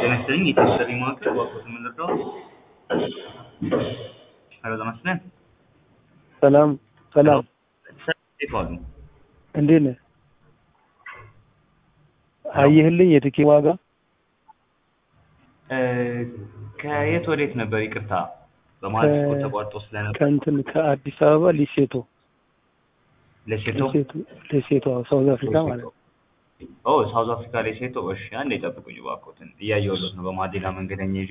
ጤናስጥልኝ የተሰሪ ማዕከል ዋቆት ምንድነው? ሄሎ ተመስገን። ሰላም ይፋሉ እንዴት ነህ? አየህልኝ የትኬት ዋጋ ከየት ወዴት ነበር? ይቅርታ በማለት ተቋርጦ ስለነበር ከእንትን ከአዲስ አበባ ሊሴቶ ሳውዝ አፍሪካ ማለት ነው። ሳውዝ አፍሪካ ሊሴቶ። እሺ አንዴ ጠብቁኝ እባክዎትን፣ እያየሁት ነው በማዲና መንገደኛ